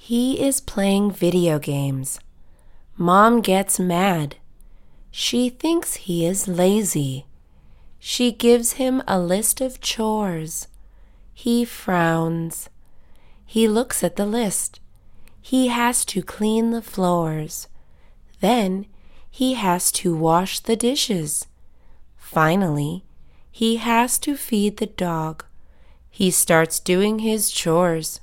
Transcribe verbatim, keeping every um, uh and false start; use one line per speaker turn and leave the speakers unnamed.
He is playing video games. Mom gets mad. She thinks he is lazy. She gives him a list of chores. He frowns. He looks at the list. He has to clean the floors. Then he has to wash the dishes. Finally, he has to feed the dog. He starts doing his chores.